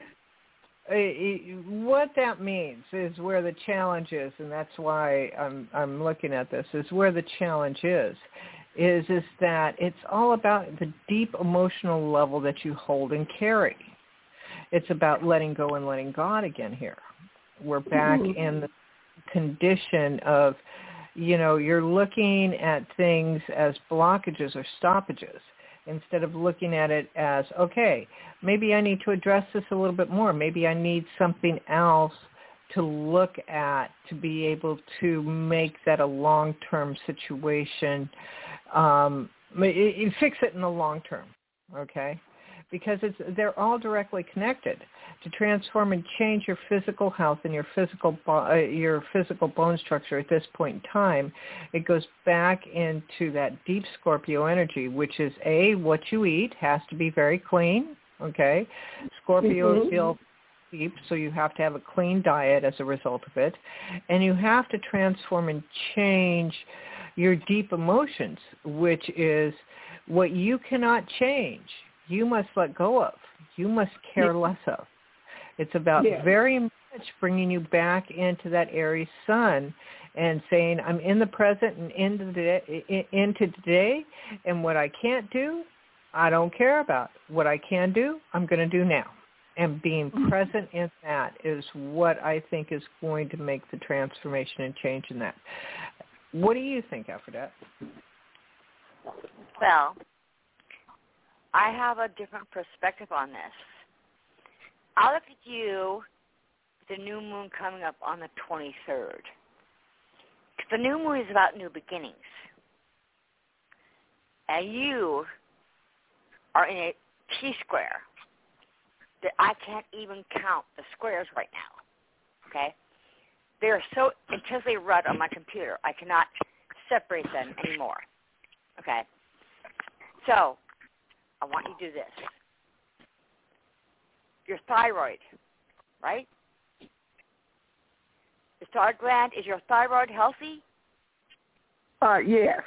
What that means is where the challenge is, and that's why I'm I'm looking at this, is where the challenge is, is is that it's all about the deep emotional level that you hold and carry. It's about letting go and letting God again here. We're back mm-hmm. in the condition of, you know, you're looking at things as blockages or stoppages, instead of looking at it as, okay, maybe I need to address this a little bit more. Maybe I need something else to look at to be able to make that a long-term situation, um, it, it, fix it in the long term, okay? Because it's they're all directly connected. To transform and change your physical health and your physical uh, your physical bone structure at this point in time, it goes back into that deep Scorpio energy, which is A, what you eat has to be very clean, okay? Scorpio mm-hmm. is still deep, so you have to have a clean diet as a result of it. And you have to transform and change your deep emotions, which is what you cannot change. You must let go of. You must care yeah. less of. It's about yeah. very much bringing you back into that Aries sun and saying, I'm in the present and into the, into today, and what I can't do, I don't care about. What I can do, I'm going to do now. And being present in that is what I think is going to make the transformation and change in that. What do you think, Aphrodite? Well, I have a different perspective on this. I look at you, the new moon coming up on the twenty-third. The new moon is about new beginnings. And you are in a T-square that I can't even count the squares right now, okay? They are so intensely read on my computer, I cannot separate them anymore, okay? So I want you to do this. Your thyroid, right? The thyroid gland, is your thyroid healthy? Uh, yes.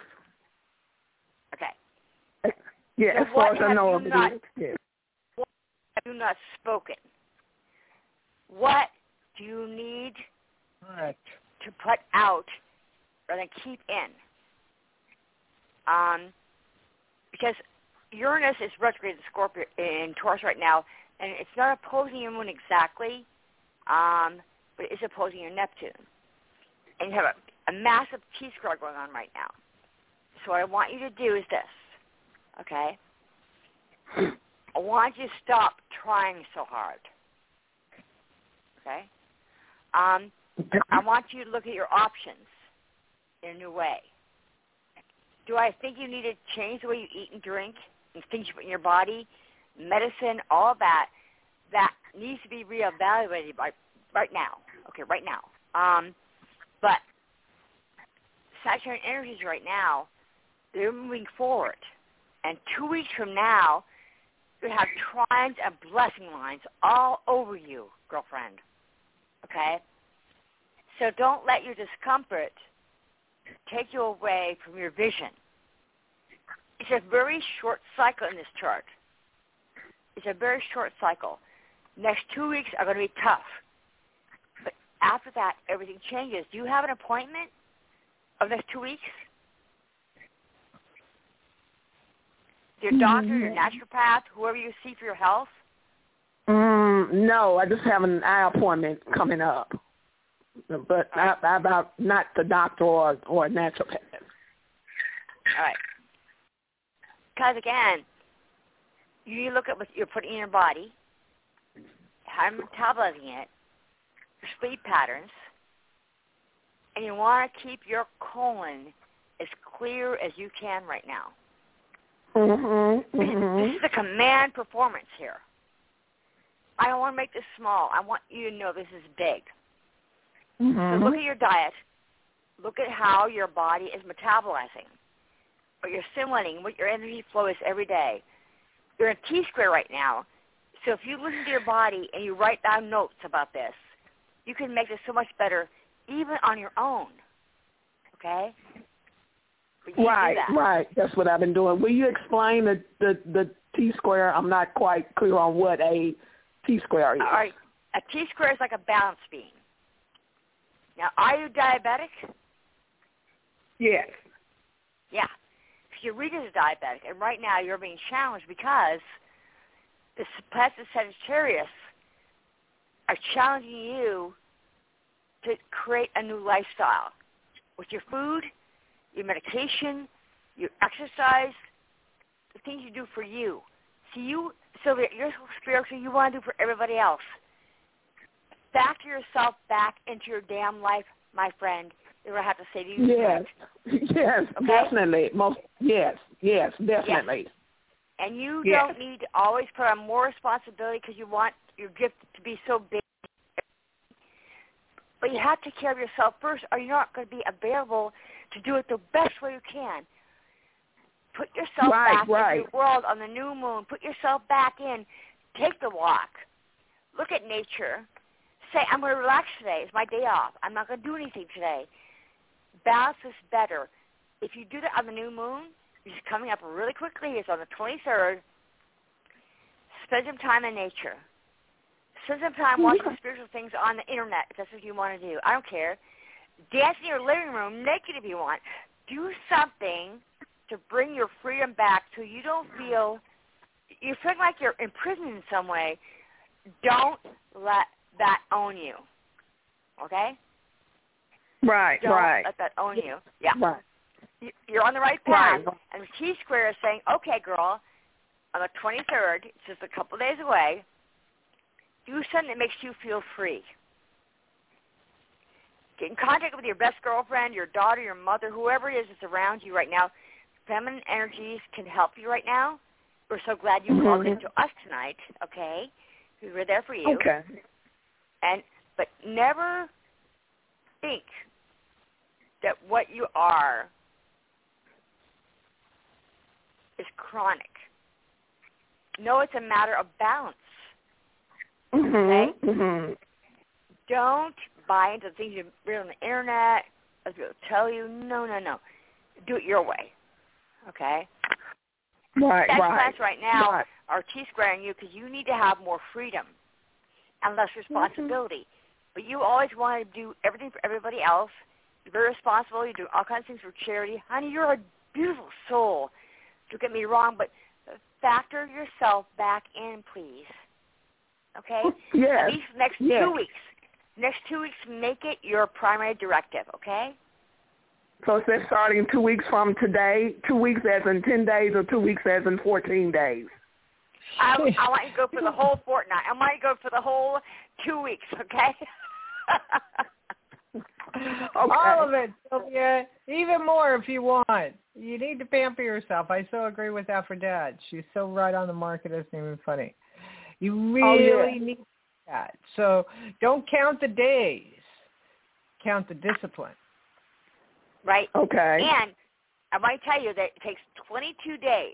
Okay. Yeah, so as far as I know of it not, is. Yes. What have you not spoken? What do you need right. to put out rather than keep in? Um, because Uranus is retrograde in Scorpio in Taurus right now, and it's not opposing your moon exactly, um, but it is opposing your Neptune. And you have a, a massive T-square going on right now. So what I want you to do is this, okay? I want you to stop trying so hard, okay? Um, I want you to look at your options in a new way. Do I think you need to change the way you eat and drink and things you put in your body, medicine, all that, that needs to be reevaluated by, right now. Okay, right now. Um, but Sagittarian energies right now, they're moving forward. And two weeks from now, you have trines and blessing lines all over you, girlfriend. Okay? So don't let your discomfort take you away from your vision. It's a very short cycle in this chart. It's a very short cycle. Next two weeks are going to be tough. But after that, everything changes. Do you have an appointment of next two weeks? Your doctor, your naturopath, whoever you see for your health? Mm, no, I just have an eye appointment coming up. But right. I, I about not the doctor or, or a naturopath. All right. Because, again, you look at what you're putting in your body, how you're metabolizing it, your sleep patterns, and you want to keep your colon as clear as you can right now. Mm-hmm, mm-hmm. This is a command performance here. I don't want to make this small. I want you to know this is big. Mm-hmm. So look at your diet. Look at how your body is metabolizing, what you're assimilating, what your energy flow is every day. You're in T-square right now. So if you listen to your body and you write down notes about this, you can make this so much better even on your own. Okay? Right, right. That's what I've been doing. Will you explain the, the, the T-square? I'm not quite clear on what a T-square is. All right. A T-square is like a balance beam. Now, are you diabetic? Yes. Yeah. If you read as a diabetic, and right now you're being challenged because the planets Sagittarius are challenging you to create a new lifestyle with your food, your medication, your exercise, the things you do for you. See, you, Sylvia, you're so spiritual, you want to do for everybody else. Factor yourself back into your damn life, my friend. You're going to have to say to you. Yes, yes, okay? definitely. Most, yes, yes, definitely. Yes. And you yes. don't need to always put on more responsibility because you want your gift to be so big. But you have to take care of yourself first, or you're not going to be available to do it the best way you can. Put yourself right, back right. into the world on the new moon. Put yourself back in. Take the walk. Look at nature. Say, I'm going to relax today. It's my day off. I'm not going to do anything today. Balance is better. If you do that on the new moon, which is coming up really quickly, it's on the twenty-third, spend some time in nature. Spend some time watching spiritual things on the internet if that's what you want to do. I don't care. Dance in your living room naked if you want. Do something to bring your freedom back so you don't feel, you feel like you're imprisoned in some way. Don't let that own you. Okay? Right, don't right. let that own you. Yeah. Right. You're on the right path. Right. And the T-square is saying, okay, girl, on the twenty-third, it's just a couple days away, do something that makes you feel free. Get in contact with your best girlfriend, your daughter, your mother, whoever it is that's around you right now. Feminine energies can help you right now. We're so glad you mm-hmm. called in to us tonight, okay? We were there for you. Okay. And but never think that what you are is chronic. No, it's a matter of balance. Mm-hmm. Okay? Mm-hmm. Don't buy into things you read on the internet, as people tell you. No, no, no. Do it your way. Okay? Right, That's right. class right now right. are T-squaring you because you need to have more freedom and less responsibility. Mm-hmm. But you always want to do everything for everybody else. You're very responsible. You do all kinds of things for charity. Honey, you're a beautiful soul. Don't get me wrong, but factor yourself back in, please. Okay? Yes. At least next yes. two weeks. Next two weeks, make it your primary directive, okay? So is that starting two weeks from today? Two weeks as in ten days or two weeks as in fourteen days? I, I want you to go for the whole fortnight. I want you to go for the whole two weeks, okay? All of it, Sylvia. Even more if you want. You need to pamper yourself. I so agree with Aphrodite. She's so right on the mark, it isn't even funny. You really oh, yeah. need that. So don't count the days. Count the discipline. Right. Okay. And I might tell you that it takes twenty-two days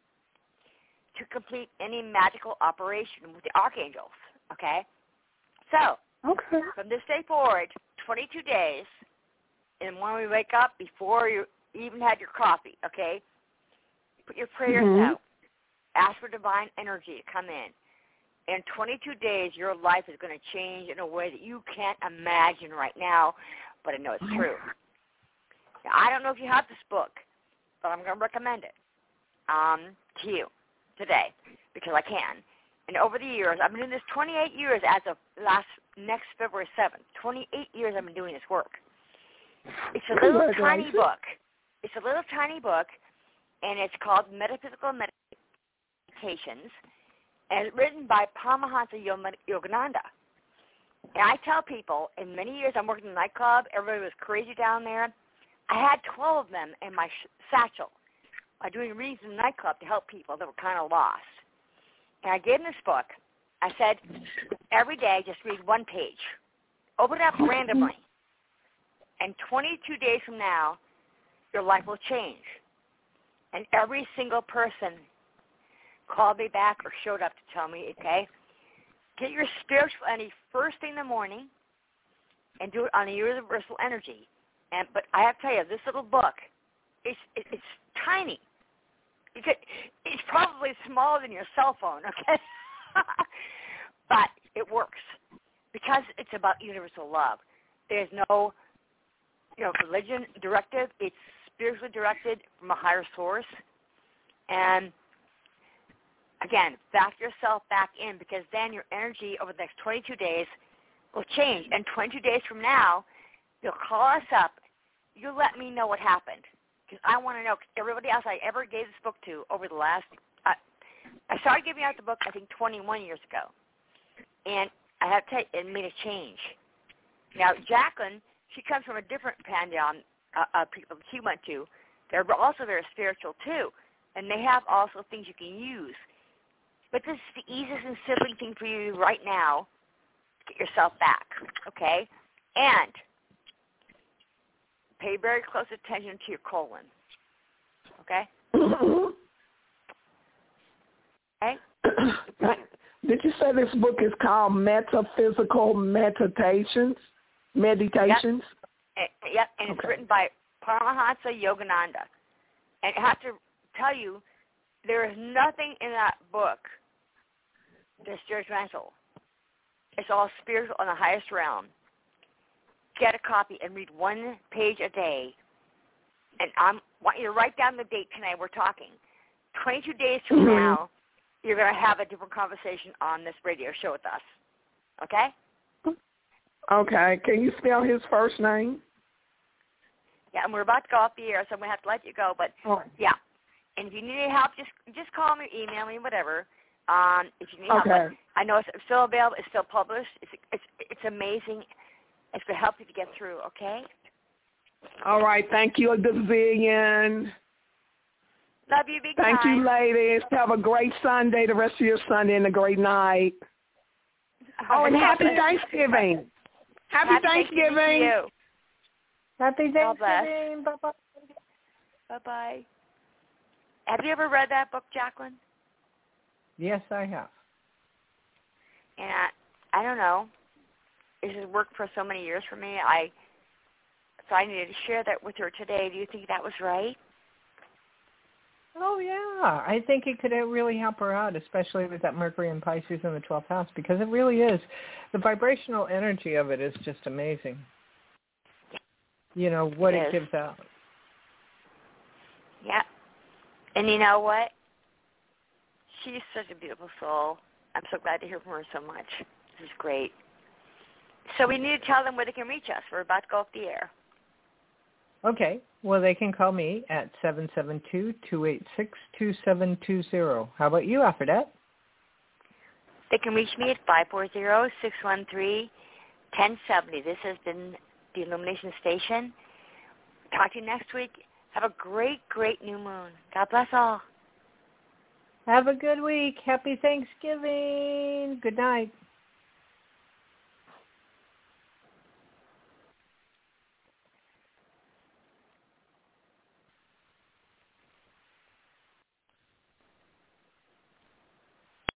to complete any magical operation with the archangels. Okay? So, okay. from this day forward, twenty-two days, and when we wake up, before you even had your coffee, okay, put your prayers mm-hmm. out. Ask for divine energy to come in. In twenty-two days, your life is going to change in a way that you can't imagine right now, but I know it's true. Now, I don't know if you have this book, but I'm going to recommend it um, to you today because I can. And over the years, I've been doing this twenty-eight years as of last next February seventh. twenty-eight years I've been doing this work. It's a little tiny book. It's a little tiny book, and it's called Metaphysical Meditations, and it's written by Paramahansa Yogananda. And I tell people, in many years I'm working in a nightclub, everybody was crazy down there. I had twelve of them in my sh- satchel. I'm doing readings in the nightclub to help people that were kind of lost. And I gave them this book. I said, every day just read one page. Open it up randomly. And twenty-two days from now, your life will change. And every single person called me back or showed up to tell me, okay, get your spiritual energy first thing in the morning and do it on the universal energy. And But I have to tell you, this little book, it's, it, it's tiny. You could, it's probably smaller than your cell phone, okay? But it works because it's about universal love. There's no, you know, religion directive. It's spiritually directed from a higher source. And, again, back yourself back in because then your energy over the next twenty-two days will change. And twenty-two days from now, you'll call us up. You'll let me know what happened. Because I want to know, cause everybody else I ever gave this book to over the last, uh, I started giving out the book, I think, twenty-one years ago. And I have to tell you, it made a change. Now, Jacqueline, she comes from a different pantheon uh, of people she went to. They're also very spiritual, too. And they have also things you can use. But this is the easiest and simplest thing for you right now to get yourself back, okay? And pay very close attention to your colon. Okay? Okay? Did you say this book is called Metaphysical Meditations? Meditations? Yep, yep. and it's okay. written by Paramahansa Yogananda. And I have to tell you, there is nothing in that book that's judgmental. It's all spiritual on the highest realm. Get a copy and read one page a day. And I want you to write down the date tonight we're talking. twenty-two days from mm-hmm. now, you're going to have a different conversation on this radio show with us. Okay? Okay. Can you spell his first name? Yeah, and we're about to go off the air, so I'm going to have to let you go. But, oh. yeah. And if you need any help, just just call me, email me, whatever. Um, if you need okay. help. But I know it's still available. It's still published. It's it's it's amazing. It's going to help you to get through, okay? All right. Thank you a gazillion. Love you, big Thank time. you, ladies. Have a great Sunday, the rest of your Sunday, and a great night. Oh, and happy Thanksgiving. Happy, happy Thanksgiving. Thanksgiving to you. Happy Thanksgiving. Bye-bye. Bye-bye. Have you ever read that book, Jacqueline? Yes, I have. And I, I don't know. This has worked for so many years for me. I so I needed to share that with her today. Do you think that was right? Oh, yeah. I think it could really help her out, especially with that Mercury and Pisces in the twelfth house, because it really is. The vibrational energy of it is just amazing. You know, what it, it gives out. Yeah. And you know what? She's such a beautiful soul. I'm so glad to hear from her so much. This is great. So we need to tell them where they can reach us. We're about to go off the air. Okay. Well, they can call me at seven seven two, two eight six, two seven two zero. How about you, Aphrodite? They can reach me at five four zero, six one three, one zero seven zero. This has been the Illumination Station. Talk to you next week. Have a great, great new moon. God bless all. Have a good week. Happy Thanksgiving. Good night.